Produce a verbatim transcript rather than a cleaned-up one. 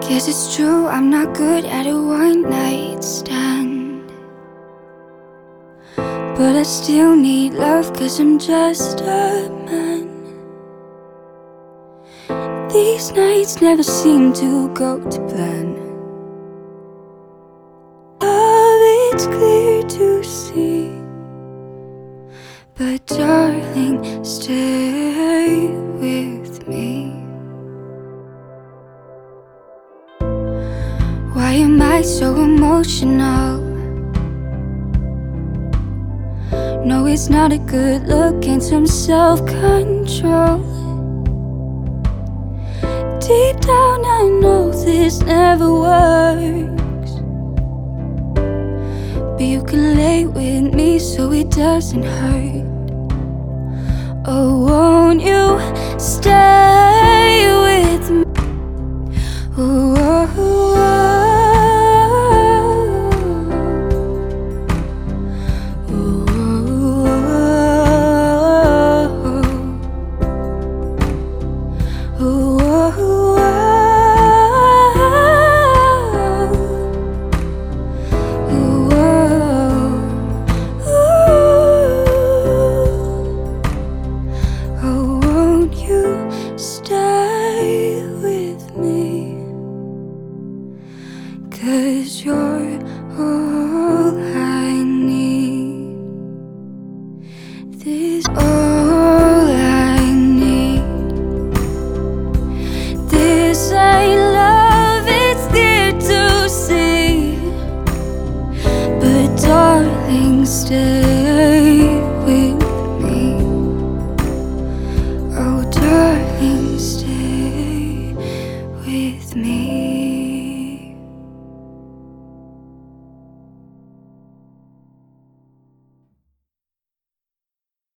Guess it's true, I'm not good at a one night stand, but I still need love, cause I'm just a man. These nights never seem to go to plan. Love, it's clear to see, but darling, stay with me. Why am I so emotional? No, it's not a good look, and some self-control. Deep down I know this never works, but you can lay with me so it doesn't hurt. Oh, won't you stay with me? Oh, oh, oh. Cause you're all I need. This all I need. This ain't love, it's clear to see, but darling, stay with me. Oh, darling, stay with me.